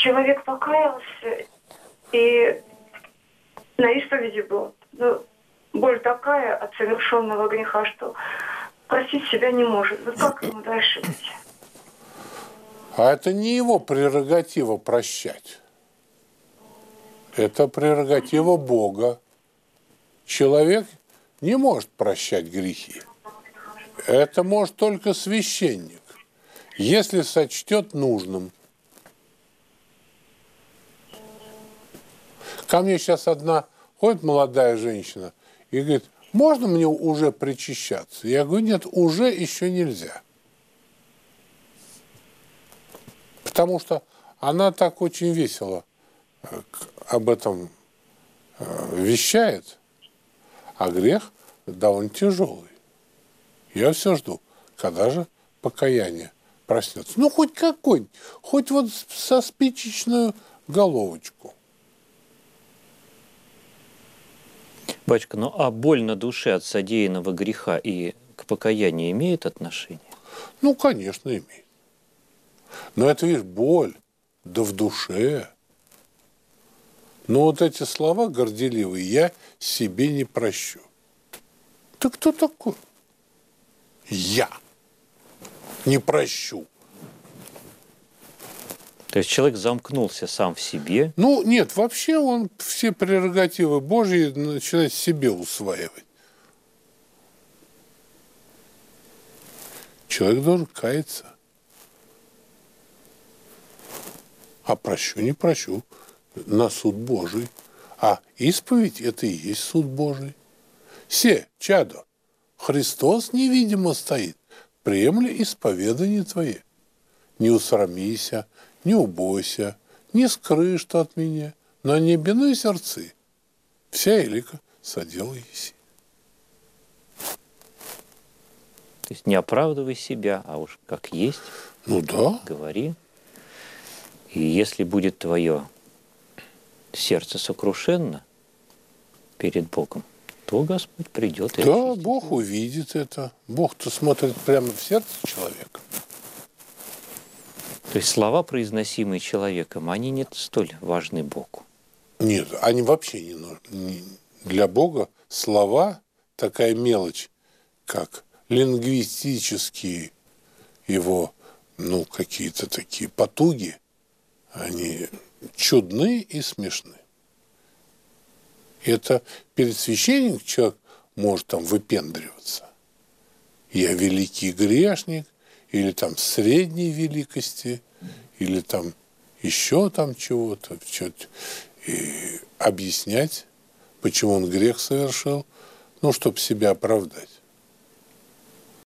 человек покаялся и на исповеди был. Но боль такая от совершенного греха, что простить себя не может. Вот как ему дальше быть? А это не его прерогатива прощать. Это прерогатива Бога. Человек не может прощать грехи. Это может только священник, если сочтет нужным. Ко мне сейчас одна ходит молодая женщина и говорит: можно мне уже причащаться? Я говорю: нет, уже еще нельзя. Потому что она так очень весело об этом вещает, а грех довольно тяжелый. Я все жду, когда же покаяние проснется. Ну, хоть какой-нибудь, хоть вот со спичечную головочку. Батюшка, ну а боль на душе от содеянного греха и к покаянию имеет отношение? Ну, конечно, имеет. Но это, видишь, боль, да в душе. Но вот эти слова горделивые я себе не прощу. Ты кто такой? Я не прощу. То есть человек замкнулся сам в себе? Ну, нет, вообще он все прерогативы Божьи начинает себе усваивать. Человек должен каяться. А прощу, не прощу. На суд Божий. А исповедь – это и есть суд Божий. Се, чадо, Христос невидимо стоит. Приемли исповедание твое. Не усрамися, не убойся, не скрый, что от меня. На небе и сердцы. Вся элика содела еси. То есть не оправдывай себя, а уж как есть. Ну да. Говори. И если будет твое сердце сокрушенно перед Богом, то Господь придет и Да, очистит Бог его. увидит это. Бог-то смотрит прямо в сердце человека. То есть слова, произносимые человеком, они не столь важны Богу. Нет, они вообще не нужны. Для Бога слова такая мелочь, как лингвистические его, какие-то такие потуги, они чудны и смешны. Это перед священником человек может там выпендриваться. Я великий грешник, или там средней великости, или там еще там чего-то, и объяснять, почему он грех совершил, чтобы себя оправдать.